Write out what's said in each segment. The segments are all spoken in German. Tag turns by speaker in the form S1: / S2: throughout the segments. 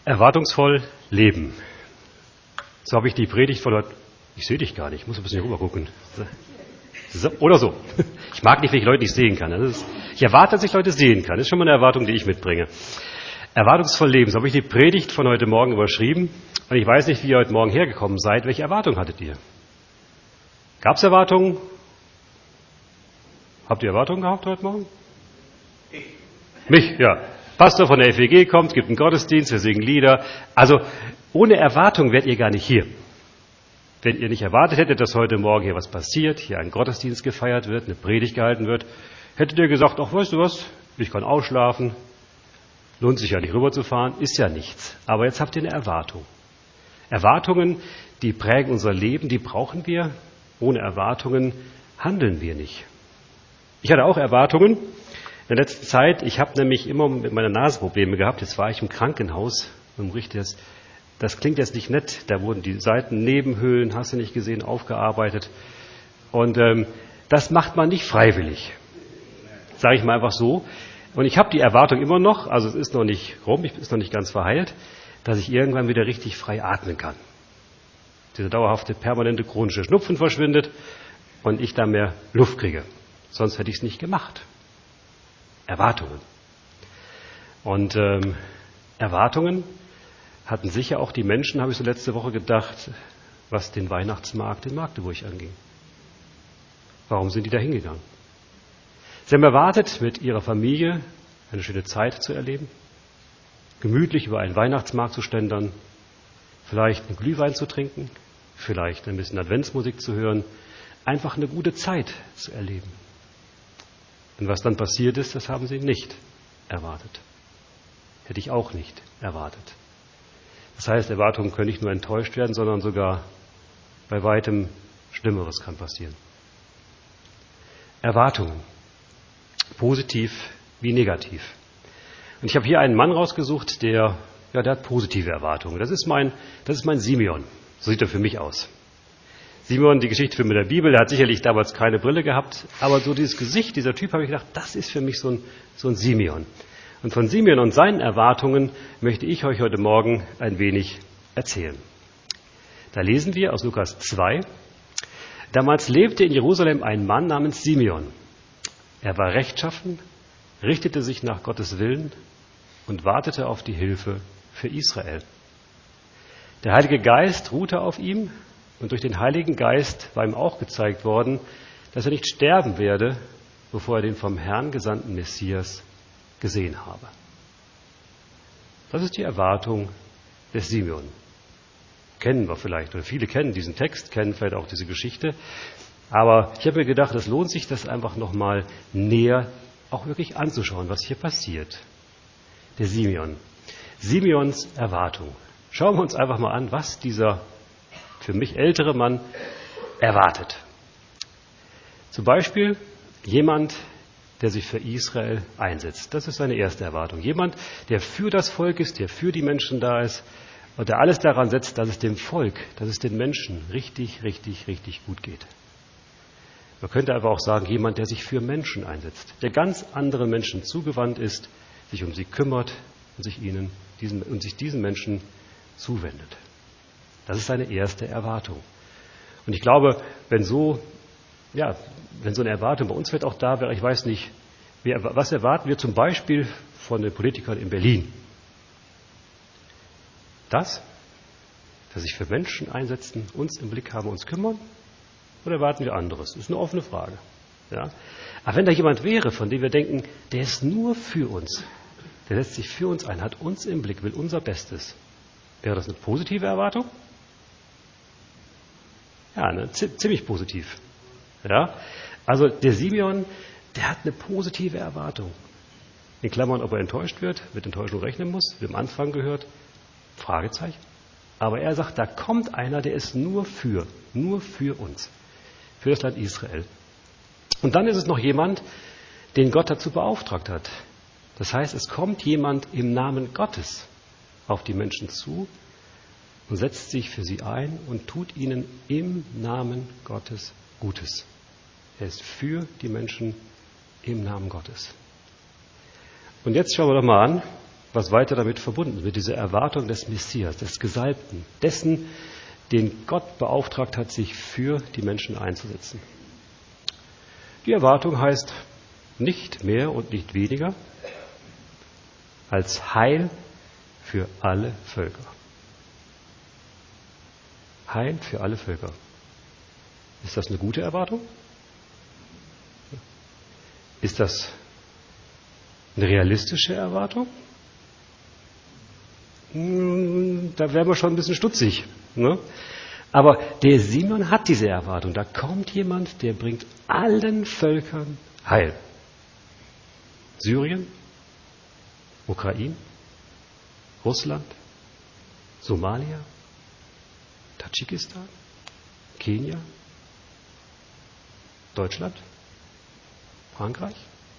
S1: Erwartungsvoll leben. So habe ich die Predigt von heute. Ich sehe dich gar nicht, ich muss ein bisschen rüber gucken. So, oder so. Ich mag nicht, wenn ich Leute nicht sehen kann. Ich erwarte, dass ich Leute sehen kann. Das ist schon mal eine Erwartung, die ich mitbringe. Erwartungsvoll leben. So habe ich die Predigt von heute Morgen überschrieben. Und ich weiß nicht, wie ihr heute Morgen hergekommen seid. Welche Erwartung hattet ihr? Gab es Erwartungen? Habt ihr Erwartungen gehabt heute Morgen? Mich, ja. Pastor von der FEG kommt, gibt einen Gottesdienst, wir singen Lieder. Also ohne Erwartung wärt ihr gar nicht hier. Wenn ihr nicht erwartet hättet, dass heute Morgen hier was passiert, hier ein Gottesdienst gefeiert wird, eine Predigt gehalten wird, hättet ihr gesagt, ach, weißt du was, ich kann ausschlafen, lohnt sich ja nicht rüberzufahren, ist ja nichts. Aber jetzt habt ihr eine Erwartung. Erwartungen, die prägen unser Leben, die brauchen wir. Ohne Erwartungen handeln wir nicht. Ich hatte auch Erwartungen. In der letzten Zeit, ich habe nämlich immer mit meiner Nase Probleme gehabt. Jetzt war ich im Krankenhaus und das klingt jetzt nicht nett. Da wurden die Seitennebenhöhlen, hast du nicht gesehen, aufgearbeitet. Und das macht man nicht freiwillig, sage ich mal einfach so. Und ich habe die Erwartung immer noch, also es ist noch nicht rum, es ist noch nicht ganz verheilt, dass ich irgendwann wieder richtig frei atmen kann. Dieser dauerhafte, permanente chronische Schnupfen verschwindet und ich da mehr Luft kriege. Sonst hätte ich es nicht gemacht. Erwartungen. Und Erwartungen hatten sicher auch die Menschen, habe ich so letzte Woche gedacht, was den Weihnachtsmarkt in Magdeburg anging. Warum sind die da hingegangen? Sie haben erwartet, mit ihrer Familie eine schöne Zeit zu erleben, gemütlich über einen Weihnachtsmarkt zu schlendern, vielleicht einen Glühwein zu trinken, vielleicht ein bisschen Adventsmusik zu hören, einfach eine gute Zeit zu erleben. Und was dann passiert ist, das haben sie nicht erwartet. Hätte ich auch nicht erwartet. Das heißt, Erwartungen können nicht nur enttäuscht werden, sondern sogar bei weitem Schlimmeres kann passieren. Erwartungen. Positiv wie negativ. Und ich habe hier einen Mann rausgesucht, der hat positive Erwartungen. Das ist mein Simeon. So sieht er für mich aus. Simeon, die Geschichte für mit der Bibel, der hat sicherlich damals keine Brille gehabt, aber so dieses Gesicht, dieser Typ, habe ich gedacht, das ist für mich so ein Simeon. Und von Simeon und seinen Erwartungen möchte ich euch heute Morgen ein wenig erzählen. Da lesen wir aus Lukas 2. Damals lebte in Jerusalem ein Mann namens Simeon. Er war rechtschaffen, richtete sich nach Gottes Willen und wartete auf die Hilfe für Israel. Der Heilige Geist ruhte auf ihm und durch den Heiligen Geist war ihm auch gezeigt worden, dass er nicht sterben werde, bevor er den vom Herrn gesandten Messias gesehen habe. Das ist die Erwartung des Simeon. Kennen wir vielleicht, oder viele kennen diesen Text, kennen vielleicht auch diese Geschichte. Aber ich habe mir gedacht, es lohnt sich, das einfach nochmal näher auch wirklich anzuschauen, was hier passiert. Der Simeon. Simeons Erwartung. Schauen wir uns einfach mal an, was dieser für mich ältere Mann erwartet. Zum Beispiel jemand, der sich für Israel einsetzt. Das ist seine erste Erwartung. Jemand, der für das Volk ist, der für die Menschen da ist und der alles daran setzt, dass es dem Volk, dass es den Menschen richtig gut geht. Man könnte aber auch sagen, jemand, der sich für Menschen einsetzt, der ganz anderen Menschen zugewandt ist, sich um sie kümmert und sich diesen Menschen zuwendet. Das ist seine erste Erwartung. Und ich glaube, wenn so eine Erwartung bei uns vielleicht auch da wäre, ich weiß nicht, was erwarten wir zum Beispiel von den Politikern in Berlin? Dass sich für Menschen einsetzen, uns im Blick haben, uns kümmern? Oder erwarten wir anderes? Das ist eine offene Frage. Ja? Aber wenn da jemand wäre, von dem wir denken, der ist nur für uns, der setzt sich für uns ein, hat uns im Blick, will unser Bestes, wäre das eine positive Erwartung? Ja, ziemlich positiv. Ja? Also der Simeon, der hat eine positive Erwartung. In Klammern, ob er enttäuscht wird, mit Enttäuschung rechnen muss, wie am Anfang gehört, Fragezeichen. Aber er sagt, da kommt einer, der ist nur für uns, für das Land Israel. Und dann ist es noch jemand, den Gott dazu beauftragt hat. Das heißt, es kommt jemand im Namen Gottes auf die Menschen zu und setzt sich für sie ein und tut ihnen im Namen Gottes Gutes. Er ist für die Menschen im Namen Gottes. Und jetzt schauen wir doch mal an, was weiter damit verbunden ist, mit dieser Erwartung des Messias, des Gesalbten, dessen, den Gott beauftragt hat, sich für die Menschen einzusetzen. Die Erwartung heißt nicht mehr und nicht weniger als Heil für alle Völker. Heil für alle Völker. Ist das eine gute Erwartung? Ist das eine realistische Erwartung? Da wären wir schon ein bisschen stutzig. Ne? Aber der Simeon hat diese Erwartung. Da kommt jemand, der bringt allen Völkern Heil. Syrien, Ukraine, Russland, Somalia, Tadschikistan, Kenia, Deutschland, Frankreich.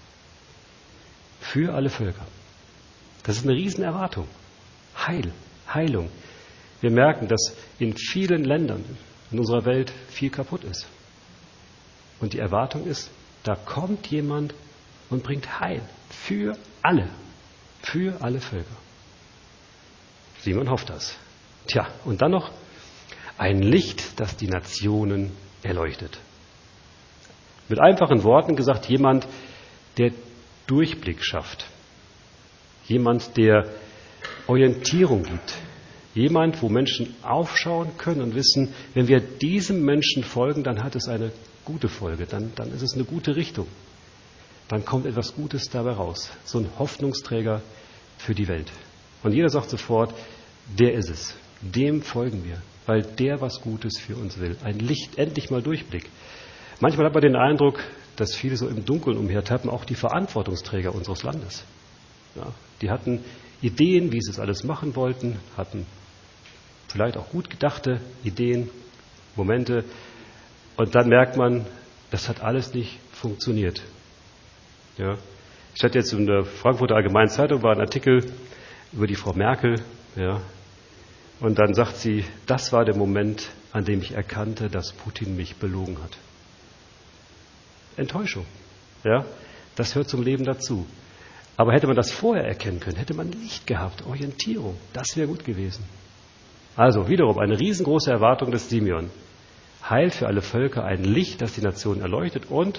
S1: Für alle Völker. Das ist eine Riesenerwartung. Heil, Heilung. Wir merken, dass in vielen Ländern in unserer Welt viel kaputt ist. Und die Erwartung ist, da kommt jemand und bringt Heil für alle Völker. Simon hofft das. Tja, und dann noch ein Licht, das die Nationen erleuchtet. Mit einfachen Worten gesagt, jemand, der Durchblick schafft. Jemand, der Orientierung gibt. Jemand, wo Menschen aufschauen können und wissen, wenn wir diesem Menschen folgen, dann hat es eine gute Folge, dann ist es eine gute Richtung. Dann kommt etwas Gutes dabei raus. So ein Hoffnungsträger für die Welt. Und jeder sagt sofort, der ist es. Dem folgen wir, weil der was Gutes für uns will. Ein Licht, endlich mal Durchblick. Manchmal hat man den Eindruck, dass viele so im Dunkeln umhertappen, auch die Verantwortungsträger unseres Landes. Ja, die hatten Ideen, wie sie es alles machen wollten, hatten vielleicht auch gut gedachte Ideen, Momente. Und dann merkt man, das hat alles nicht funktioniert. Ja. Ich hatte jetzt in der Frankfurter Allgemeinen Zeitung war ein Artikel über die Frau Merkel. Ja. Und dann sagt sie, das war der Moment, an dem ich erkannte, dass Putin mich belogen hat. Enttäuschung. Ja. Das hört zum Leben dazu. Aber hätte man das vorher erkennen können, hätte man Licht gehabt, Orientierung, das wäre gut gewesen. Also wiederum eine riesengroße Erwartung des Simeon. Heil für alle Völker, ein Licht, das die Nationen erleuchtet und,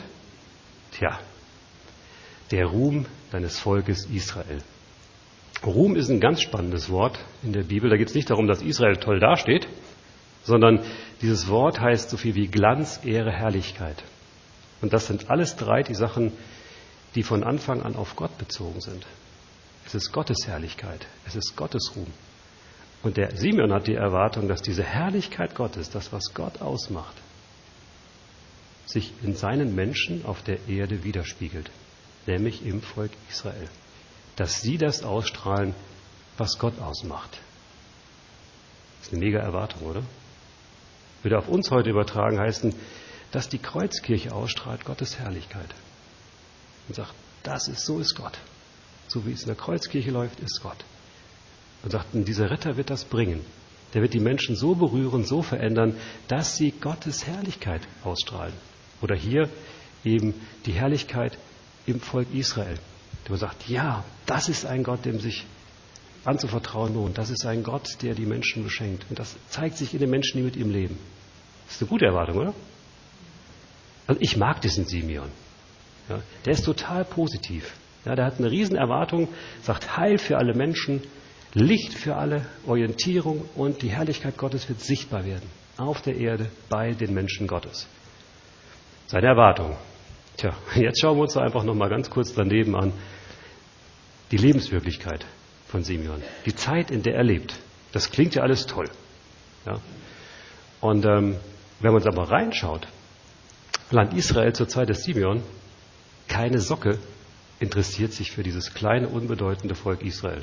S1: der Ruhm deines Volkes Israel. Ruhm ist ein ganz spannendes Wort in der Bibel. Da geht es nicht darum, dass Israel toll dasteht, sondern dieses Wort heißt so viel wie Glanz, Ehre, Herrlichkeit. Und das sind alles drei die Sachen, die von Anfang an auf Gott bezogen sind. Es ist Gottes Herrlichkeit, es ist Gottes Ruhm. Und der Simeon hat die Erwartung, dass diese Herrlichkeit Gottes, das, was Gott ausmacht, sich in seinen Menschen auf der Erde widerspiegelt, nämlich im Volk Israel. Dass sie das ausstrahlen, was Gott ausmacht. Das ist eine mega Erwartung, oder? Würde auf uns heute übertragen heißen, dass die Kreuzkirche ausstrahlt Gottes Herrlichkeit. Und sagt, so ist Gott. So wie es in der Kreuzkirche läuft, ist Gott. Und sagt, dieser Retter wird das bringen. Der wird die Menschen so berühren, so verändern, dass sie Gottes Herrlichkeit ausstrahlen. Oder hier eben die Herrlichkeit im Volk Israel. Der man sagt, ja, das ist ein Gott, dem sich anzuvertrauen lohnt. Das ist ein Gott, der die Menschen beschenkt. Und das zeigt sich in den Menschen, die mit ihm leben. Das ist eine gute Erwartung, oder? Also ich mag diesen Simeon. Ja, der ist total positiv. Ja, der hat eine riesen Erwartung, sagt Heil für alle Menschen, Licht für alle, Orientierung und die Herrlichkeit Gottes wird sichtbar werden. Auf der Erde, bei den Menschen Gottes. Seine Erwartung. Jetzt schauen wir uns einfach nochmal ganz kurz daneben an. Die Lebenswirklichkeit von Simeon. Die Zeit, in der er lebt. Das klingt ja alles toll. Ja. Und wenn man uns aber reinschaut, Land Israel zur Zeit des Simeon, keine Socke interessiert sich für dieses kleine, unbedeutende Volk Israel.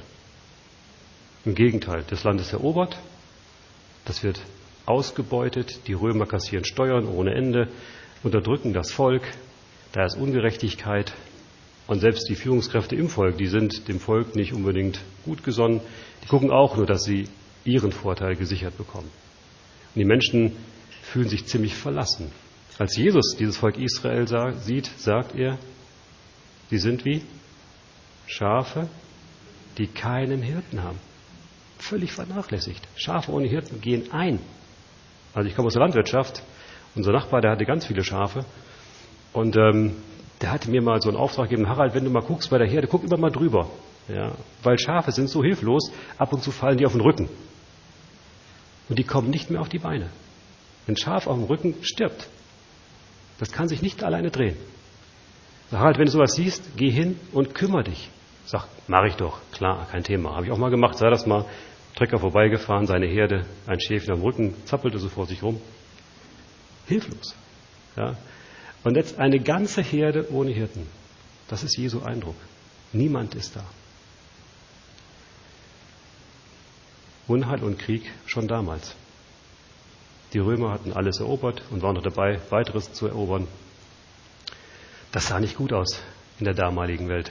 S1: Im Gegenteil, das Land ist erobert, das wird ausgebeutet, die Römer kassieren Steuern ohne Ende, unterdrücken das Volk, da ist Ungerechtigkeit und selbst die Führungskräfte im Volk, die sind dem Volk nicht unbedingt gut gesonnen, die gucken auch nur, dass sie ihren Vorteil gesichert bekommen. Und die Menschen fühlen sich ziemlich verlassen. Als Jesus dieses Volk Israel sieht, sagt er, sie sind wie Schafe die keinen Hirten haben. Völlig vernachlässigt. Schafe ohne Hirten gehen ein. Also ich komme aus der Landwirtschaft. Unser Nachbar, der hatte ganz viele Schafe. Und der hatte mir mal so einen Auftrag gegeben, Harald, wenn du mal guckst bei der Herde, guck immer mal drüber. Ja, weil Schafe sind so hilflos, ab und zu fallen die auf den Rücken. Und die kommen nicht mehr auf die Beine. Ein Schaf auf dem Rücken stirbt. Das kann sich nicht alleine drehen. Sag, Harald, wenn du sowas siehst, geh hin und kümmere dich. Sag, mach ich doch. Klar, kein Thema. Habe ich auch mal gemacht. Sei das mal. Trecker vorbeigefahren, seine Herde, ein Schäfchen am Rücken, zappelte so vor sich rum. Hilflos. Ja. Und jetzt eine ganze Herde ohne Hirten. Das ist Jesu Eindruck. Niemand ist da. Unheil und Krieg schon damals. Die Römer hatten alles erobert und waren noch dabei, weiteres zu erobern. Das sah nicht gut aus in der damaligen Welt.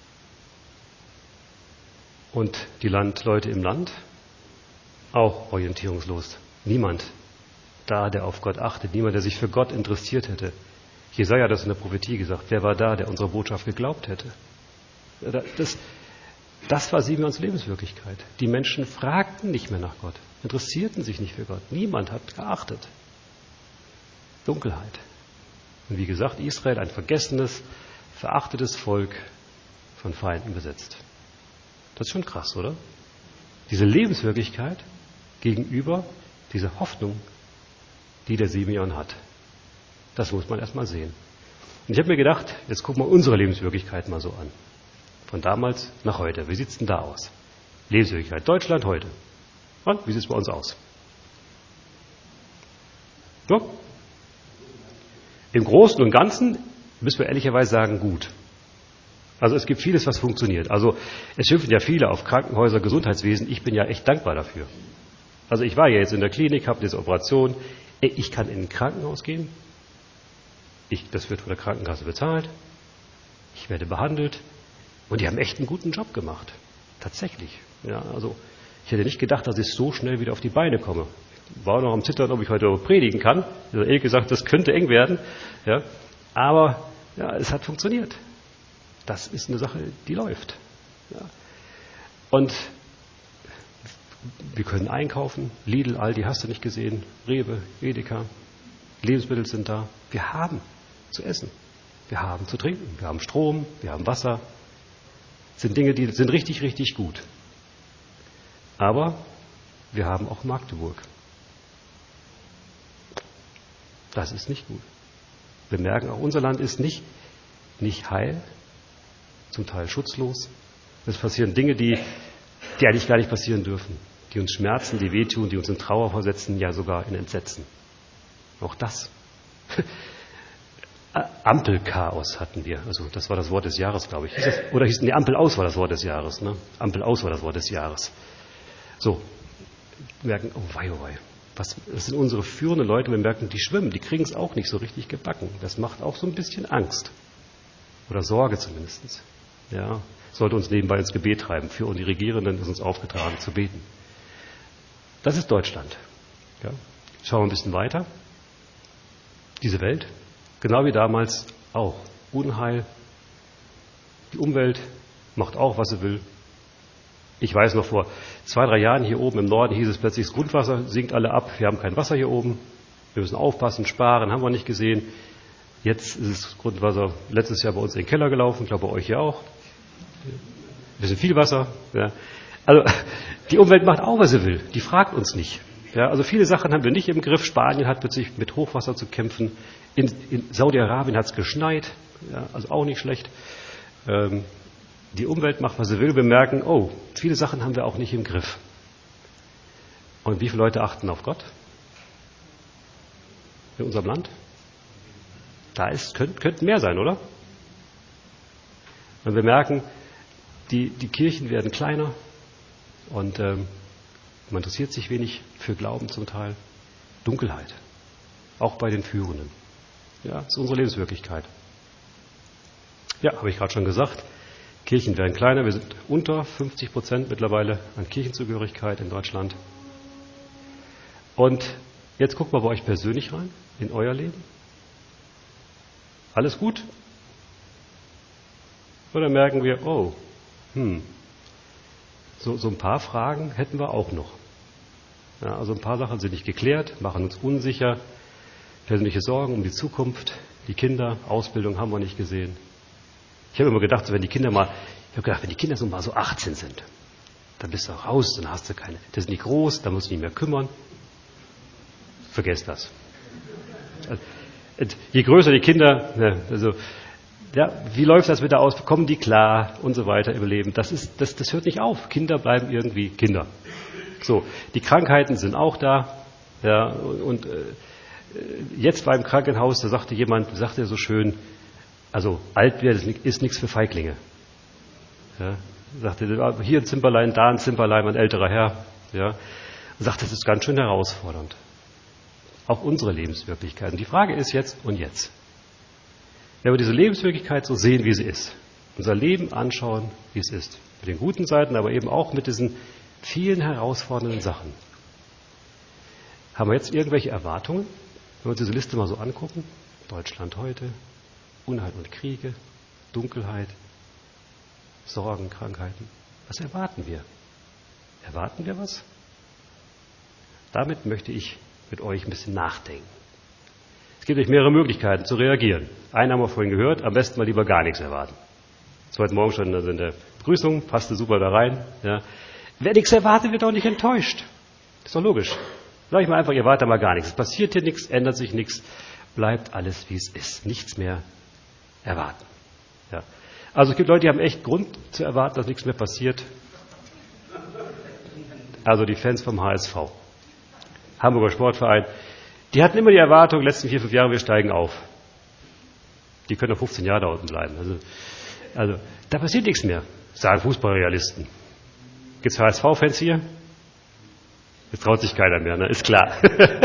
S1: Und die Leute im Land auch orientierungslos. Niemand da, der auf Gott achtet, niemand, der sich für Gott interessiert hätte. Jesaja hat das in der Prophetie gesagt. Wer war da, der unserer Botschaft geglaubt hätte? Das war Simeons Lebenswirklichkeit. Die Menschen fragten nicht mehr nach Gott, interessierten sich nicht für Gott. Niemand hat geachtet. Dunkelheit. Und wie gesagt, Israel, ein vergessenes, verachtetes Volk, von Feinden besetzt. Das ist schon krass, oder? Diese Lebenswirklichkeit gegenüber dieser Hoffnung, die der Simeon hat. Das muss man erst mal sehen. Und ich habe mir gedacht, jetzt gucken wir unsere Lebenswirklichkeit mal so an. Von damals nach heute. Wie sieht es denn da aus? Lebenswirklichkeit Deutschland heute. Und wie sieht es bei uns aus? Ja? Im Großen und Ganzen müssen wir ehrlicherweise sagen, gut. Also es gibt vieles, was funktioniert. Also es schimpfen ja viele auf Krankenhäuser, Gesundheitswesen. Ich bin ja echt dankbar dafür. Also ich war ja jetzt in der Klinik, habe diese Operation. Ich kann in ein Krankenhaus gehen. Das wird von der Krankenkasse bezahlt. Ich werde behandelt. Und die haben echt einen guten Job gemacht. Tatsächlich. Ja, also ich hätte nicht gedacht, dass ich so schnell wieder auf die Beine komme. Ich war noch am Zittern, ob ich heute predigen kann. Ich habe ehrlich gesagt, das könnte eng werden. Ja, aber ja, es hat funktioniert. Das ist eine Sache, die läuft. Ja. Und wir können einkaufen. Lidl, Aldi, hast du nicht gesehen. Rewe, Edeka. Lebensmittel sind da. Wir haben zu essen. Wir haben zu trinken. Wir haben Strom. Wir haben Wasser. Das sind Dinge, die sind richtig, richtig gut. Aber wir haben auch Magdeburg. Das ist nicht gut. Wir merken, auch unser Land ist nicht heil, zum Teil schutzlos. Es passieren Dinge, die eigentlich gar nicht passieren dürfen, die uns schmerzen, die wehtun, die uns in Trauer versetzen, ja sogar in Entsetzen. Auch das. Ampelchaos hatten wir. Also das war das Wort des Jahres, glaube ich. Ampel-aus war das Wort des Jahres. Ne? Ampel-aus war das Wort des Jahres. So, wir merken, oh wei. Das sind unsere führenden Leute, wir merken, die schwimmen, die kriegen es auch nicht so richtig gebacken. Das macht auch so ein bisschen Angst. Oder Sorge zumindest. Ja, sollte uns nebenbei ins Gebet treiben. Für die Regierenden ist uns aufgetragen zu beten. Das ist Deutschland. Ja. Schauen wir ein bisschen weiter. Diese Welt, genau wie damals auch. Unheil. Die Umwelt macht auch, was sie will. Ich weiß noch, vor 2-3 Jahren hier oben im Norden hieß es plötzlich, das Grundwasser sinkt alle ab. Wir haben kein Wasser hier oben. Wir müssen aufpassen, sparen, haben wir nicht gesehen. Jetzt ist das Grundwasser letztes Jahr bei uns in den Keller gelaufen, ich glaube bei euch hier auch. Ein bisschen viel Wasser. Ja. Also die Umwelt macht auch, was sie will. Die fragt uns nicht. Ja, also viele Sachen haben wir nicht im Griff. Spanien hat plötzlich mit Hochwasser zu kämpfen. In Saudi-Arabien hat es geschneit. Ja, also auch nicht schlecht. Die Umwelt macht, was sie will. Wir merken, oh, viele Sachen haben wir auch nicht im Griff. Und wie viele Leute achten auf Gott? In unserem Land? Könnten mehr sein, oder? Und wir merken, die Kirchen werden kleiner und man interessiert sich wenig für Glauben zum Teil. Dunkelheit. Auch bei den Führenden. Ja, das ist unsere Lebenswirklichkeit. Ja, habe ich gerade schon gesagt. Kirchen werden kleiner. Wir sind unter 50% mittlerweile an Kirchenzugehörigkeit in Deutschland. Und jetzt gucken wir bei euch persönlich rein, in euer Leben. Alles gut? Oder merken wir, so ein paar Fragen hätten wir auch noch. Ja, also ein paar Sachen sind nicht geklärt, machen uns unsicher, persönliche Sorgen um die Zukunft, die Kinder, Ausbildung haben wir nicht gesehen. Ich habe immer gedacht, wenn die Kinder so mal so 18 sind, dann bist du auch raus, dann hast du keine, das ist nicht groß, da musst du nicht mehr kümmern. Vergesst das. Je größer die Kinder, wie läuft das wieder aus? Kommen die klar und so weiter im Leben? Das hört nicht auf. Kinder bleiben irgendwie Kinder. So, die Krankheiten sind auch da. Ja, und jetzt beim Krankenhaus, da sagte so schön, also alt werden ist nichts für Feiglinge. Ja, sagte, hier ein Zimperlein, da ein Zimperlein, ein älterer Herr. Ja, und sagte, das ist ganz schön herausfordernd. Auch unsere Lebenswirklichkeit. Und die Frage ist jetzt und jetzt. Wenn wir diese Lebenswirklichkeit so sehen, wie sie ist, unser Leben anschauen, wie es ist, mit den guten Seiten, aber eben auch mit diesen vielen herausfordernden Sachen, haben wir jetzt irgendwelche Erwartungen, wenn wir uns diese Liste mal so angucken? Deutschland heute, Unheil und Kriege, Dunkelheit, Sorgen, Krankheiten. Was erwarten wir? Erwarten wir was? Damit möchte ich mit euch ein bisschen nachdenken. Es gibt euch mehrere Möglichkeiten zu reagieren. Einen haben wir vorhin gehört, am besten mal lieber gar nichts erwarten. Das war heute Morgen schon in der Begrüßung, passte super da rein. Ja. Wer nichts erwartet, wird auch nicht enttäuscht. Das ist doch logisch. Sag ich mal einfach, ihr wartet mal gar nichts. Es passiert hier nichts, ändert sich nichts, bleibt alles, wie es ist. Nichts mehr erwarten. Ja. Also es gibt Leute, die haben echt Grund zu erwarten, dass nichts mehr passiert. Also die Fans vom HSV. Hamburger Sportverein. Die hatten immer die Erwartung, letzten 4-5 Jahre, wir steigen auf. Die können noch 15 Jahre da unten bleiben. Also da passiert nichts mehr, sagen Fußballrealisten. Gibt es HSV-Fans hier? Jetzt traut sich keiner mehr, ne? Ist klar.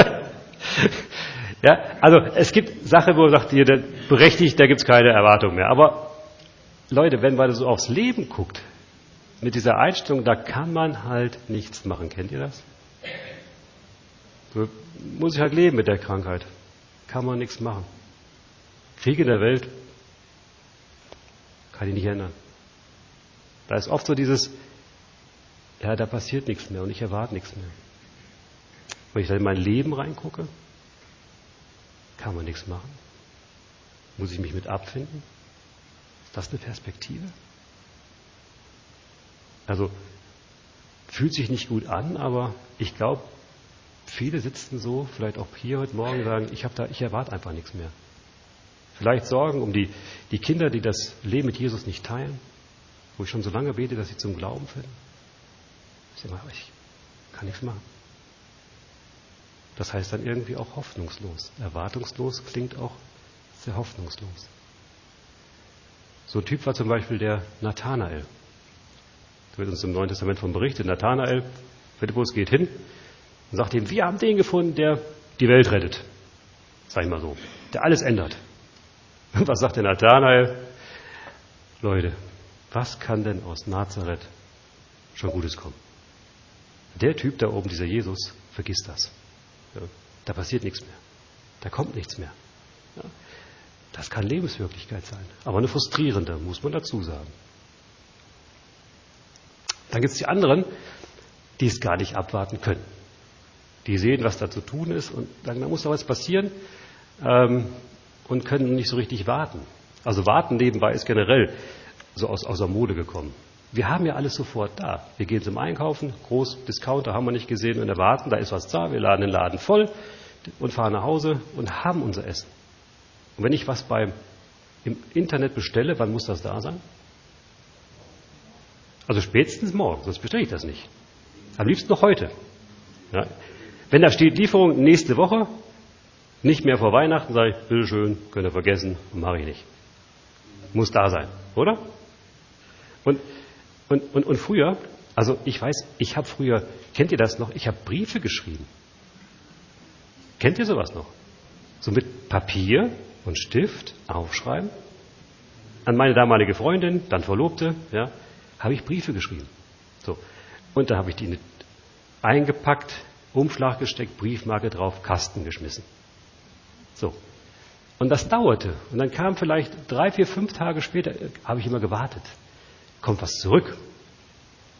S1: Ja, also es gibt Sachen, wo man sagt, hier, berechtigt, da gibt es keine Erwartung mehr. Aber Leute, wenn man so aufs Leben guckt, mit dieser Einstellung, da kann man halt nichts machen. Kennt ihr das? So muss ich halt leben mit der Krankheit. Kann man nichts machen. Krieg in der Welt kann ich nicht ändern. Da ist oft so dieses, ja, da passiert nichts mehr und ich erwarte nichts mehr. Wenn ich da in mein Leben reingucke, kann man nichts machen. Muss ich mich mit abfinden? Ist das eine Perspektive? Also, fühlt sich nicht gut an, aber ich glaube, viele sitzen so, vielleicht auch hier heute Morgen, sagen, ich erwarte einfach nichts mehr. Vielleicht Sorgen um die Kinder, die das Leben mit Jesus nicht teilen, wo ich schon so lange bete, dass sie zum Glauben finden. Ich sage mal, ich kann nichts machen. Das heißt dann irgendwie auch hoffnungslos. Erwartungslos klingt auch sehr hoffnungslos. So ein Typ war zum Beispiel der Nathanael. Da wird uns im Neuen Testament von berichtet. Nathanael, Philippus geht hin und sagt ihm, wir haben den gefunden, der die Welt rettet. Sag ich mal so. Der alles ändert. Und was sagt der Nathanael? Leute, was kann denn aus Nazareth schon Gutes kommen? Der Typ da oben, dieser Jesus, vergisst das. Ja, da passiert nichts mehr. Da kommt nichts mehr. Ja, das kann Lebenswirklichkeit sein. Aber eine frustrierende, muss man dazu sagen. Dann gibt es die anderen, die es gar nicht abwarten können. Die sehen, was da zu tun ist und sagen, da muss doch was passieren und können nicht so richtig warten. Also warten nebenbei ist generell so aus der Mode gekommen. Wir haben ja alles sofort da. Wir gehen zum Einkaufen, groß Discounter haben wir nicht gesehen und erwarten, da ist was da, wir laden den Laden voll und fahren nach Hause und haben unser Essen. Und wenn ich was im Internet bestelle, wann muss das da sein? Also spätestens morgen, sonst bestelle ich das nicht. Am liebsten noch heute. Ja. Wenn da steht Lieferung nächste Woche, nicht mehr vor Weihnachten, sage ich, bitteschön, könnt ihr vergessen, mache ich nicht. Muss da sein, oder? Und früher, also ich weiß, ich habe früher, kennt ihr das noch? Ich habe Briefe geschrieben. Kennt ihr sowas noch? So mit Papier und Stift aufschreiben. An meine damalige Freundin, dann Verlobte, ja, habe ich Briefe geschrieben. So. Und da habe ich die eingepackt, Umschlag gesteckt, Briefmarke drauf, Kasten geschmissen. So. Und das dauerte. Und dann kam vielleicht 3, 4, 5 Tage später, habe ich immer gewartet. Kommt was zurück.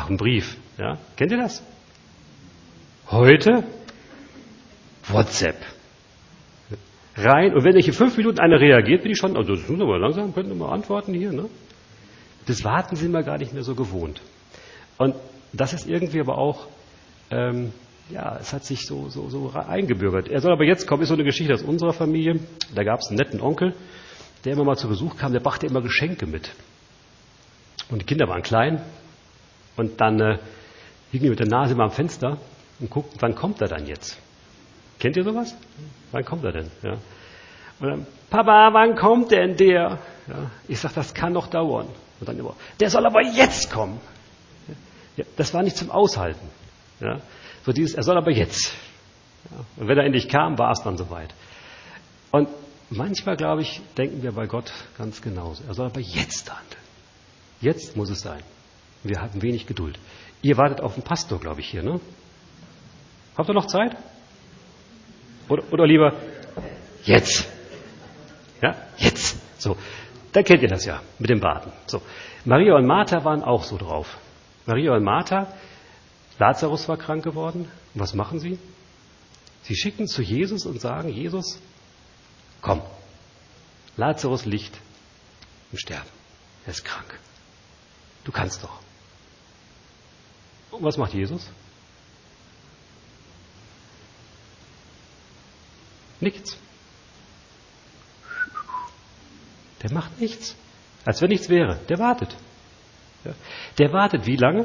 S1: Ach, ein Brief. Ja? Kennt ihr das? Heute WhatsApp. Rein. Und wenn nicht in 5 Minuten einer reagiert, bin ich schon, also das müssen wir mal langsam, könnten wir mal antworten hier. Ne? Das Warten sind wir gar nicht mehr so gewohnt. Und das ist irgendwie aber auch, es hat sich so eingebürgert. Er soll aber jetzt kommen, ist so eine Geschichte aus unserer Familie. Da gab es einen netten Onkel, der immer mal zu Besuch kam, der brachte immer Geschenke mit. Und die Kinder waren klein. Und dann hingen die mit der Nase immer am Fenster und guckten, wann kommt er dann jetzt? Kennt ihr sowas? Wann kommt er denn? Ja. Und dann, Papa, wann kommt denn der? Ja. Ich sage, das kann noch dauern. Und dann immer, der soll aber jetzt kommen. Ja, das war nicht zum Aushalten. Ja. So dieses, er soll aber jetzt. Ja. Und wenn er endlich kam, war es dann soweit. Und manchmal, glaube ich, denken wir bei Gott ganz genauso. Er soll aber jetzt handeln. Jetzt muss es sein. Wir hatten wenig Geduld. Ihr wartet auf den Pastor, glaube ich, hier, ne? Habt ihr noch Zeit? Oder lieber jetzt? Ja, jetzt. So, dann kennt ihr das ja mit dem Warten. So, Maria und Martha waren auch so drauf. Maria und Martha, Lazarus war krank geworden. Und was machen sie? Sie schicken zu Jesus und sagen, Jesus, komm, Lazarus liegt im Sterben. Er ist krank. Du kannst doch. Und was macht Jesus? Nichts. Der macht nichts. Als wenn nichts wäre. Der wartet. Ja. Der wartet wie lange?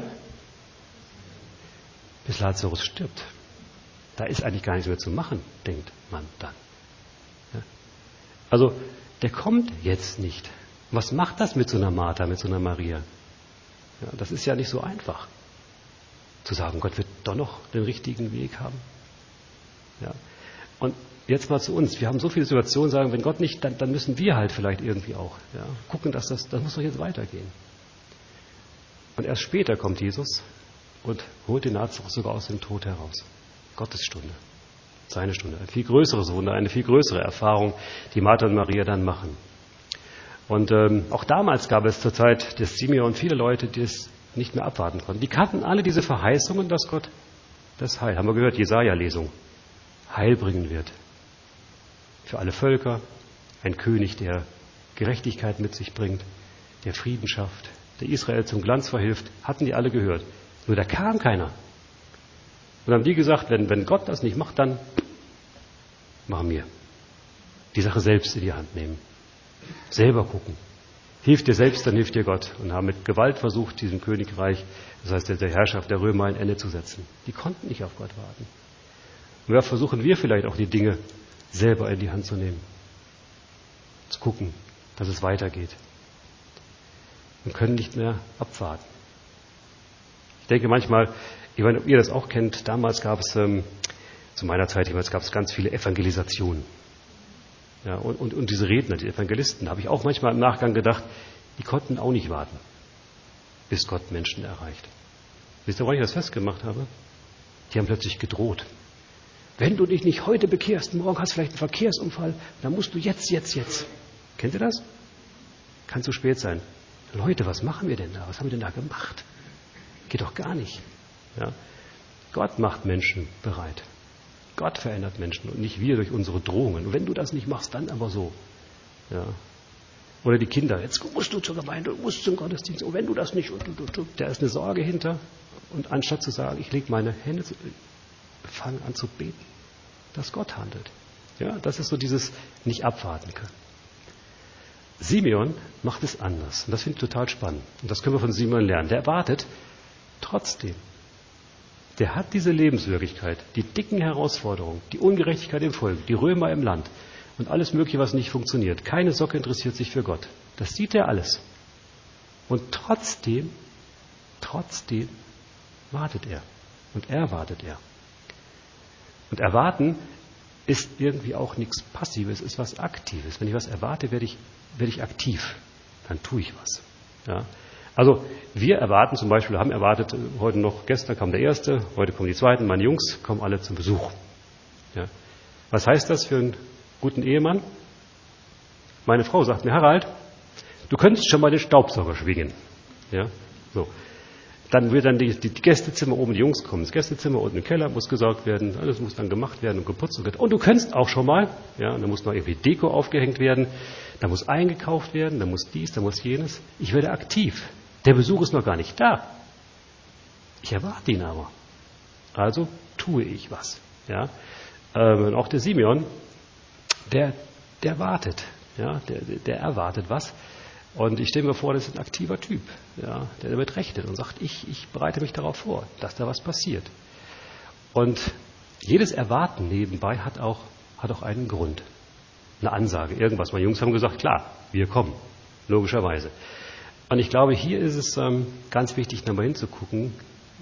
S1: Bis Lazarus stirbt. Da ist eigentlich gar nichts mehr zu machen, denkt man dann. Ja. Also, der kommt jetzt nicht. Was macht das mit so einer Martha, mit so einer Maria? Ja, das ist ja nicht so einfach. Zu sagen, Gott wird doch noch den richtigen Weg haben. Ja. Und jetzt mal zu uns. Wir haben so viele Situationen, sagen, wenn Gott nicht, dann müssen wir halt vielleicht irgendwie auch gucken, dass das muss doch jetzt weitergehen. Und erst später kommt Jesus und holt den Lazarus sogar aus dem Tod heraus. Gottes Stunde. Seine Stunde. Ein viel größeres Wunder, eine viel größere Erfahrung, die Martha und Maria dann machen. Und auch damals gab es zur Zeit des Simeon viele Leute, die es nicht mehr abwarten konnten. Die kannten alle diese Verheißungen, dass Gott das Heil, haben wir gehört, Jesaja-Lesung, Heil bringen wird. Für alle Völker, ein König, der Gerechtigkeit mit sich bringt, der Frieden schafft, der Israel zum Glanz verhilft, hatten die alle gehört. Nur da kam keiner. Und haben die gesagt, wenn Gott das nicht macht, dann machen wir. Die Sache selbst in die Hand nehmen. Selber gucken. Hilf dir selbst, dann hilft dir Gott. Und haben mit Gewalt versucht, diesem Königreich, das heißt der Herrschaft der Römer, ein Ende zu setzen. Die konnten nicht auf Gott warten. Und da versuchen wir vielleicht auch die Dinge selber in die Hand zu nehmen. Zu gucken, dass es weitergeht. Und können nicht mehr abwarten. Ich denke manchmal, ich weiß nicht, ob ihr das auch kennt, damals gab es, zu meiner Zeit jeweils gab es ganz viele Evangelisationen. Ja, und diese Redner, die Evangelisten, habe ich auch manchmal im Nachgang gedacht, die konnten auch nicht warten, bis Gott Menschen erreicht. Wisst ihr, woran ich das festgemacht habe? Die haben plötzlich gedroht. Wenn du dich nicht heute bekehrst, morgen hast du vielleicht einen Verkehrsunfall, dann musst du jetzt. Kennt ihr das? Kann zu spät sein. Leute, was machen wir denn da? Was haben wir denn da gemacht? Geht doch gar nicht. Ja? Gott macht Menschen bereit. Gott verändert Menschen und nicht wir durch unsere Drohungen. Und wenn du das nicht machst, dann aber so. Ja. Oder die Kinder, jetzt musst du zur Gemeinde, du musst zum Gottesdienst. Und wenn du das nicht, da ist eine Sorge hinter. Und anstatt zu sagen, ich lege meine Hände, fange an zu beten, dass Gott handelt. Ja, das ist so dieses nicht abwarten können. Simeon macht es anders. Und das finde ich total spannend. Und das können wir von Simeon lernen. Der wartet trotzdem. Der hat diese Lebenswirklichkeit, die dicken Herausforderungen, die Ungerechtigkeit im Volk, die Römer im Land und alles Mögliche, was nicht funktioniert. Keine Socke interessiert sich für Gott. Das sieht er alles. Und trotzdem wartet er. Und erwartet er. Und erwarten ist irgendwie auch nichts Passives, ist was Aktives. Wenn ich was erwarte, werde ich aktiv. Dann tue ich was. Ja. Also wir erwarten zum Beispiel, haben erwartet, gestern kam der Erste, heute kommen die Zweiten, meine Jungs kommen alle zum Besuch. Ja. Was heißt das für einen guten Ehemann? Meine Frau sagt mir, Harald, du könntest schon mal den Staubsauger schwingen. Ja. So. Dann wird dann die Gästezimmer oben, die Jungs kommen, das Gästezimmer unten im Keller muss gesorgt werden, alles muss dann gemacht werden und geputzt und du kannst auch schon mal, ja, da muss noch irgendwie Deko aufgehängt werden, da muss eingekauft werden, da muss dies, da muss jenes. Ich werde aktiv. Der Besuch ist noch gar nicht da. Ich erwarte ihn aber. Also tue ich was. Ja. Und auch der Simeon, der wartet, ja, der erwartet was. Und ich stelle mir vor, das ist ein aktiver Typ, ja, der damit rechnet und sagt, ich bereite mich darauf vor, dass da was passiert. Und jedes Erwarten nebenbei hat auch einen Grund, eine Ansage, irgendwas. Meine Jungs haben gesagt, klar, wir kommen, logischerweise. Und ich glaube, hier ist es ganz wichtig, nochmal hinzugucken,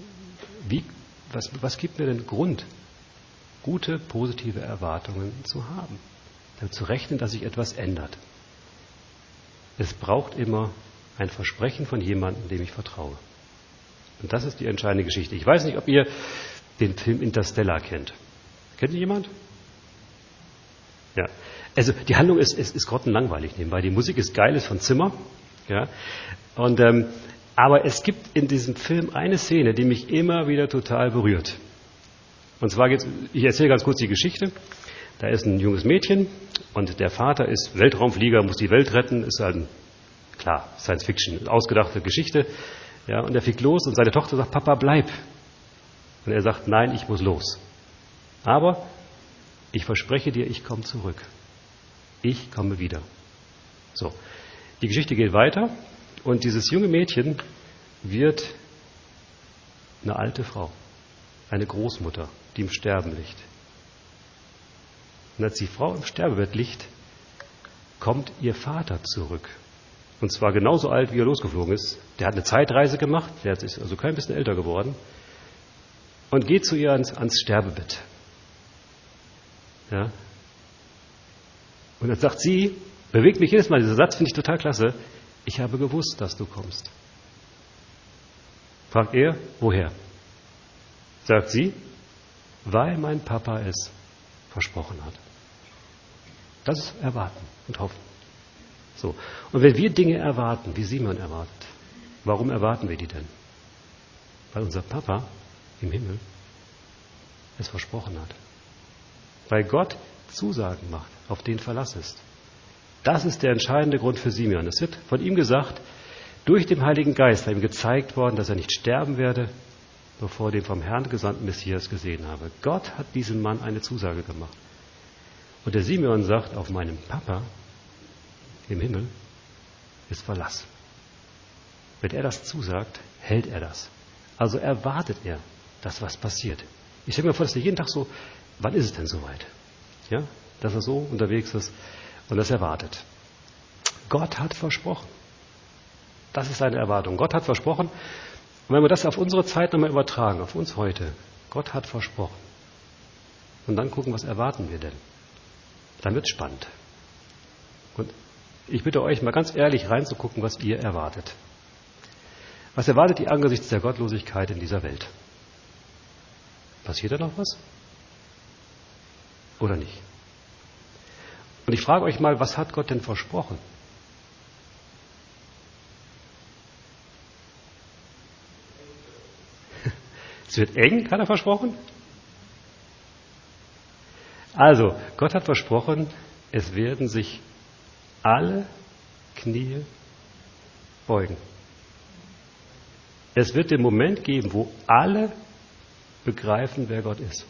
S1: was gibt mir denn Grund, gute, positive Erwartungen zu haben, damit zu rechnen, dass sich etwas ändert. Es braucht immer ein Versprechen von jemandem, dem ich vertraue. Und das ist die entscheidende Geschichte. Ich weiß nicht, ob ihr den Film Interstellar kennt. Kennt ihr jemand? Ja. Also die Handlung ist grottenlangweilig nebenbei. Die Musik ist geil, ist von Zimmer. Ja. Und, aber es gibt in diesem Film eine Szene, die mich immer wieder total berührt. Und zwar ich erzähle ganz kurz die Geschichte. Da ist ein junges Mädchen und der Vater ist Weltraumflieger, muss die Welt retten, ist halt, klar, Science-Fiction, ausgedachte Geschichte. Ja, und er fliegt los und seine Tochter sagt, Papa, bleib. Und er sagt, nein, ich muss los. Aber ich verspreche dir, ich komme zurück. Ich komme wieder. So, die Geschichte geht weiter und dieses junge Mädchen wird eine alte Frau, eine Großmutter, die im Sterben liegt. Und als die Frau im Sterbebett liegt, kommt ihr Vater zurück. Und zwar genauso alt, wie er losgeflogen ist. Der hat eine Zeitreise gemacht, der ist also kein bisschen älter geworden. Und geht zu ihr ans Sterbebett. Ja. Und dann sagt sie, bewegt mich jedes Mal, dieser Satz finde ich total klasse, ich habe gewusst, dass du kommst. Fragt er, woher? Sagt sie, weil mein Papa es versprochen hat. Das ist Erwarten und Hoffen. So. Und wenn wir Dinge erwarten, wie Simon erwartet, warum erwarten wir die denn? Weil unser Papa im Himmel es versprochen hat. Weil Gott Zusagen macht, auf den Verlass ist. Das ist der entscheidende Grund für Simeon. Es wird von ihm gesagt, durch den Heiligen Geist sei ihm gezeigt worden, dass er nicht sterben werde, bevor er den vom Herrn gesandten Messias gesehen habe. Gott hat diesem Mann eine Zusage gemacht. Und der Simeon sagt, auf meinem Papa im Himmel ist Verlass. Wenn er das zusagt, hält er das. Also erwartet er, dass was passiert. Ich stelle mir vor, dass er jeden Tag so, wann ist es denn soweit? Ja, dass er so unterwegs ist und das erwartet. Gott hat versprochen. Das ist seine Erwartung. Gott hat versprochen. Und wenn wir das auf unsere Zeit nochmal übertragen, auf uns heute, Gott hat versprochen. Und dann gucken, was erwarten wir denn? Dann wird es spannend. Und ich bitte euch mal ganz ehrlich reinzugucken, was ihr erwartet. Was erwartet ihr angesichts der Gottlosigkeit in dieser Welt? Passiert da noch was? Oder nicht? Und ich frage euch mal, was hat Gott denn versprochen? Es wird eng, hat er versprochen? Also, Gott hat versprochen, es werden sich alle Knie beugen. Es wird den Moment geben, wo alle begreifen, wer Gott ist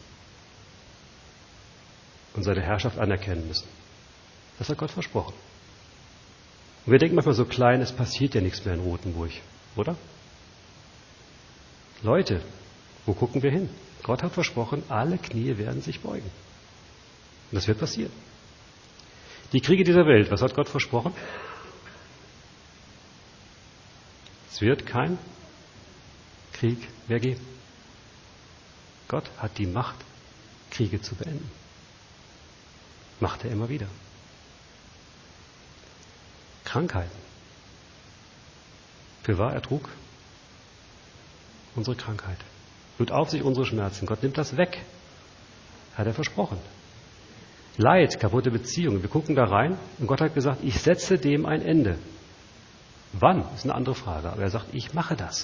S1: und seine Herrschaft anerkennen müssen. Das hat Gott versprochen. Und wir denken manchmal so klein, es passiert ja nichts mehr in Rothenburg, oder? Leute, wo gucken wir hin? Gott hat versprochen, alle Knie werden sich beugen. Und das wird passieren. Die Kriege dieser Welt, was hat Gott versprochen? Es wird kein Krieg mehr geben. Gott hat die Macht, Kriege zu beenden. Macht er immer wieder. Krankheiten. Für wahr, er trug unsere Krankheit. Lud auf sich unsere Schmerzen. Gott nimmt das weg. Hat er versprochen. Leid, kaputte Beziehungen. Wir gucken da rein und Gott hat gesagt, ich setze dem ein Ende. Wann? Ist eine andere Frage. Aber er sagt, ich mache das.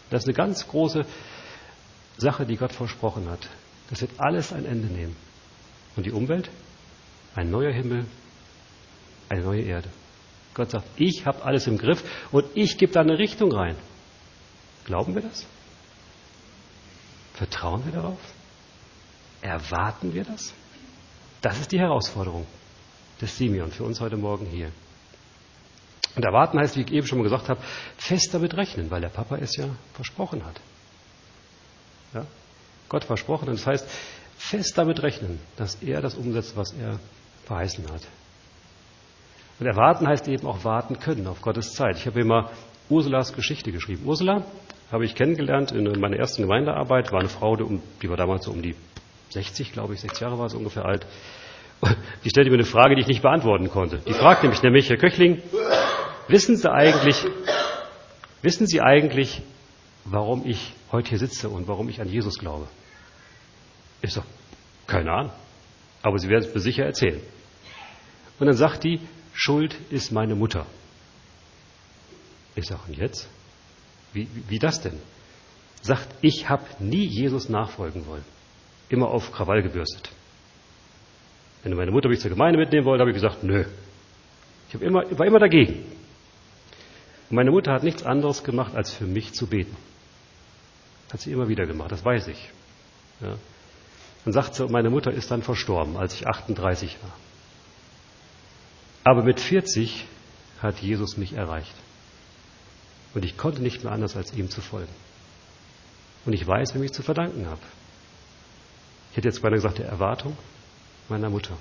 S1: Das ist eine ganz große Sache, die Gott versprochen hat. Das wird alles ein Ende nehmen. Und die Umwelt? Ein neuer Himmel, eine neue Erde. Gott sagt, ich habe alles im Griff und ich gebe da eine Richtung rein. Glauben wir das? Vertrauen wir darauf? Erwarten wir das? Das ist die Herausforderung des Simeon für uns heute Morgen hier. Und erwarten heißt, wie ich eben schon mal gesagt habe, fest damit rechnen, weil der Papa es ja versprochen hat. Ja? Gott versprochen, und das heißt, fest damit rechnen, dass er das umsetzt, was er verheißen hat. Und erwarten heißt eben auch warten können auf Gottes Zeit. Ich habe immer Ursulas Geschichte geschrieben. Ursula habe ich kennengelernt in meiner ersten Gemeindearbeit, war eine Frau, die war damals so um die 60, glaube ich, 60 Jahre war sie ungefähr alt. Die stellte mir eine Frage, die ich nicht beantworten konnte. Die fragte mich nämlich, Herr Köchling, wissen Sie eigentlich, warum ich heute hier sitze und warum ich an Jesus glaube? Ich sage, keine Ahnung, aber Sie werden es mir sicher erzählen. Und dann sagt die, Schuld ist meine Mutter. Ich sage, und jetzt? Wie das denn? Sagt, ich habe nie Jesus nachfolgen wollen. Immer auf Krawall gebürstet. Wenn meine Mutter mich zur Gemeinde mitnehmen wollte, habe ich gesagt, nö. Ich war immer dagegen. Und meine Mutter hat nichts anderes gemacht, als für mich zu beten. Hat sie immer wieder gemacht, das weiß ich. Ja. Dann sagt sie, meine Mutter ist dann verstorben, als ich 38 war. Aber mit 40 hat Jesus mich erreicht. Und ich konnte nicht mehr anders, als ihm zu folgen. Und ich weiß, wem ich zu verdanken habe. Ich hätte jetzt beinahe gesagt, der Erwartung meiner Mutter.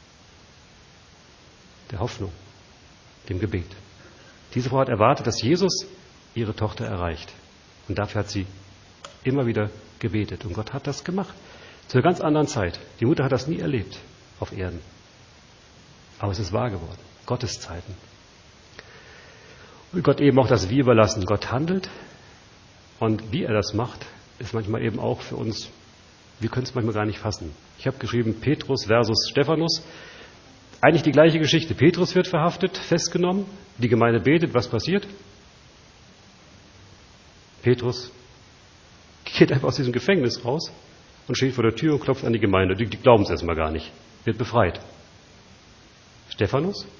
S1: Der Hoffnung, dem Gebet. Diese Frau hat erwartet, dass Jesus ihre Tochter erreicht. Und dafür hat sie immer wieder gebetet. Und Gott hat das gemacht. Zu einer ganz anderen Zeit. Die Mutter hat das nie erlebt auf Erden. Aber es ist wahr geworden. Gottes Zeiten. Und Gott eben auch das Wie überlassen. Gott handelt. Und wie er das macht, ist manchmal eben auch für uns, wir können es manchmal gar nicht fassen. Ich habe geschrieben, Petrus versus Stephanus. Eigentlich die gleiche Geschichte. Petrus wird verhaftet, festgenommen. Die Gemeinde betet. Was passiert? Petrus geht einfach aus diesem Gefängnis raus und steht vor der Tür und klopft an die Gemeinde. Die glauben es erstmal gar nicht. Wird befreit. Stephanus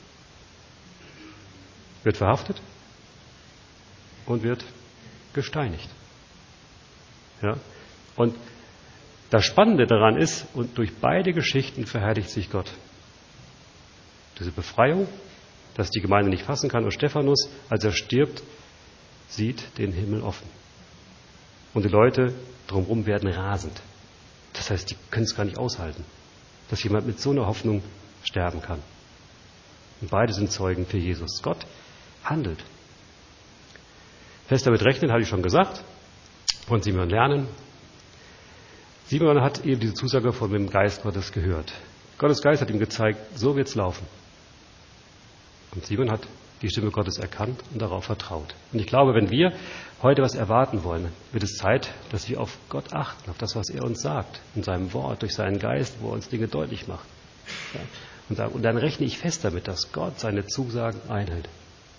S1: wird verhaftet und wird gesteinigt. Ja? Und das Spannende daran ist, und durch beide Geschichten verherrlicht sich Gott. Diese Befreiung, dass die Gemeinde nicht fassen kann, und Stephanus, als er stirbt, sieht den Himmel offen. Und die Leute drumherum werden rasend. Das heißt, die können es gar nicht aushalten, dass jemand mit so einer Hoffnung sterben kann. Und beide sind Zeugen für Jesus. Gott handelt. Fest damit rechnen, hatte ich schon gesagt. Von Simeon lernen. Simeon hat eben diese Zusage von dem Geist Gottes gehört. Gottes Geist hat ihm gezeigt, so wird's laufen. Und Simeon hat die Stimme Gottes erkannt und darauf vertraut. Und ich glaube, wenn wir heute was erwarten wollen, wird es Zeit, dass wir auf Gott achten, auf das, was er uns sagt, in seinem Wort, durch seinen Geist, wo er uns Dinge deutlich macht. Ja. Und dann rechne ich fest damit, dass Gott seine Zusagen einhält.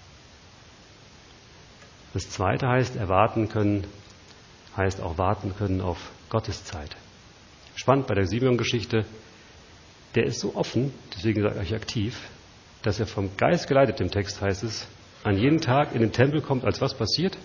S1: Das Zweite heißt, erwarten können, heißt auch warten können auf Gottes Zeit. Spannend bei der Simeon-Geschichte, der ist so offen, deswegen sage ich aktiv, dass er vom Geist geleitet, im Text heißt es, an jeden Tag in den Tempel kommt, als was passiert?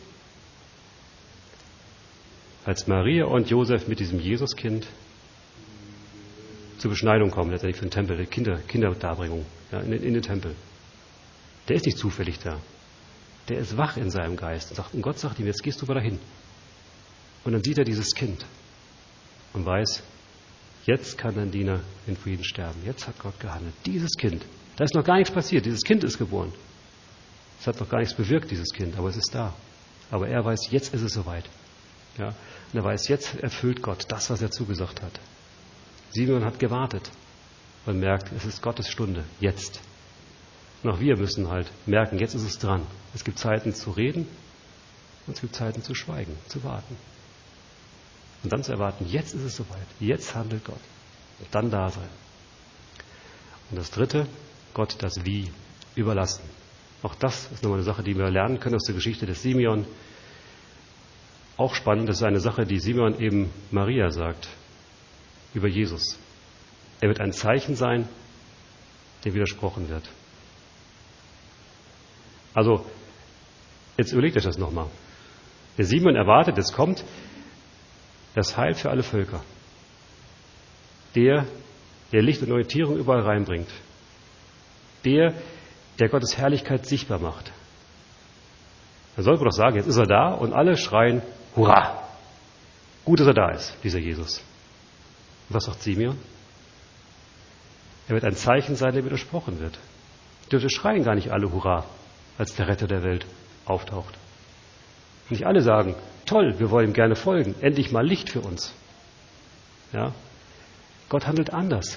S1: Als Maria und Josef mit diesem Jesuskind zur Beschneidung kommen, letztendlich für den Tempel, die Kinderdarbringung, ja, in den Tempel. Der ist nicht zufällig da. Der ist wach in seinem Geist und Gott sagt ihm, jetzt gehst du mal dahin. Und dann sieht er dieses Kind und weiß, jetzt kann dein Diener in Frieden sterben. Jetzt hat Gott gehandelt. Dieses Kind, da ist noch gar nichts passiert. Dieses Kind ist geboren. Es hat noch gar nichts bewirkt, dieses Kind, aber es ist da. Aber er weiß, jetzt ist es soweit. Ja? Und er weiß, jetzt erfüllt Gott das, was er zugesagt hat. Simeon hat gewartet und merkt, es ist Gottes Stunde, jetzt. Und auch wir müssen halt merken, jetzt ist es dran. Es gibt Zeiten zu reden und es gibt Zeiten zu schweigen, zu warten. Und dann zu erwarten, jetzt ist es soweit, jetzt handelt Gott. Und dann da sein. Und das Dritte, Gott das Wie überlassen. Auch das ist nochmal eine Sache, die wir lernen können aus der Geschichte des Simeon. Auch spannend, das ist eine Sache, die Simeon eben Maria sagt, über Jesus. Er wird ein Zeichen sein, dem widersprochen wird. Also, jetzt überlegt euch das nochmal. Der Simeon erwartet, es kommt das Heil für alle Völker. Der Licht und Orientierung überall reinbringt. Der Gottes Herrlichkeit sichtbar macht. Dann sollten wir doch sagen, jetzt ist er da und alle schreien, Hurra! Gut, dass er da ist, dieser Jesus. Und was sagt Simeon? Er wird ein Zeichen sein, dem widersprochen wird. Dürfte schreien gar nicht alle Hurra, als der Retter der Welt auftaucht. Nicht alle sagen, toll, wir wollen ihm gerne folgen, endlich mal Licht für uns. Ja? Gott handelt anders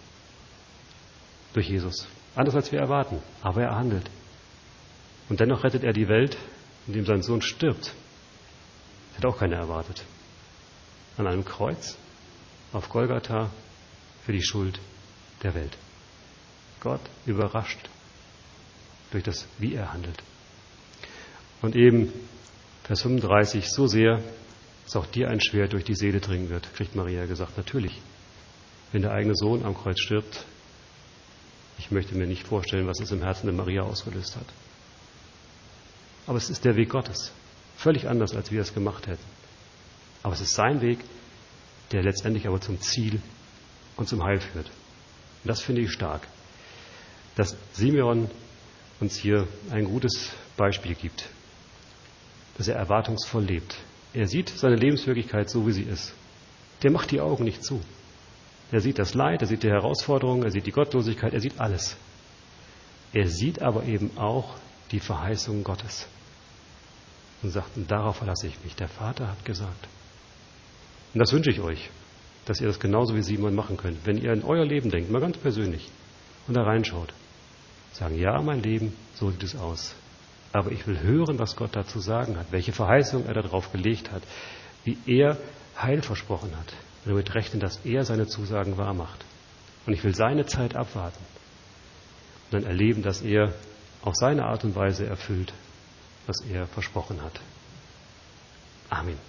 S1: durch Jesus. Anders als wir erwarten, aber er handelt. Und dennoch rettet er die Welt, indem sein Sohn stirbt. Das hat auch keiner erwartet. An einem Kreuz, auf Golgatha, für die Schuld der Welt. Gott überrascht durch das, wie er handelt. Und eben, Vers 35, so sehr, dass auch dir ein Schwert durch die Seele dringen wird, kriegt Maria gesagt. Natürlich, wenn der eigene Sohn am Kreuz stirbt, ich möchte mir nicht vorstellen, was es im Herzen der Maria ausgelöst hat. Aber es ist der Weg Gottes. Völlig anders, als wir es gemacht hätten. Aber es ist sein Weg, der letztendlich aber zum Ziel und zum Heil führt. Und das finde ich stark. Dass Simeon uns hier ein gutes Beispiel gibt. Dass er erwartungsvoll lebt. Er sieht seine Lebenswirklichkeit so, wie sie ist. Der macht die Augen nicht zu. Er sieht das Leid, er sieht die Herausforderungen, er sieht die Gottlosigkeit, er sieht alles. Er sieht aber eben auch die Verheißung Gottes. Und sagt, und darauf verlasse ich mich. Der Vater hat gesagt. Und das wünsche ich euch, dass ihr das genauso wie Simon machen könnt. Wenn ihr in euer Leben denkt, mal ganz persönlich, und da reinschaut, sagen, ja, mein Leben, so sieht es aus. Aber ich will hören, was Gott dazu sagen hat, welche Verheißung er darauf gelegt hat, wie er Heil versprochen hat. Und damit rechnen, dass er seine Zusagen wahr macht. Und ich will seine Zeit abwarten. Und dann erleben, dass er auf seine Art und Weise erfüllt, was er versprochen hat. Amen.